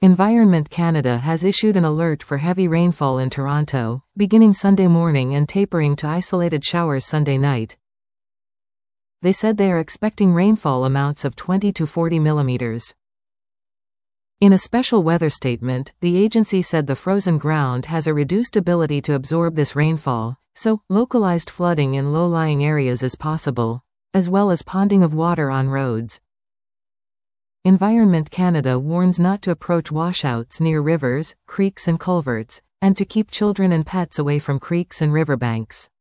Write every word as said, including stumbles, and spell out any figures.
Environment Canada has issued an alert for heavy rainfall in Toronto, beginning Sunday morning and tapering to isolated showers Sunday night. They said they are expecting rainfall amounts of twenty to forty millimeters. In a special weather statement, the agency said the frozen ground has a reduced ability to absorb this rainfall, so localized flooding in low-lying areas is possible, as well as ponding of water on roads. Environment Canada warns not to approach washouts near rivers, creeks and culverts, and to keep children and pets away from creeks and riverbanks.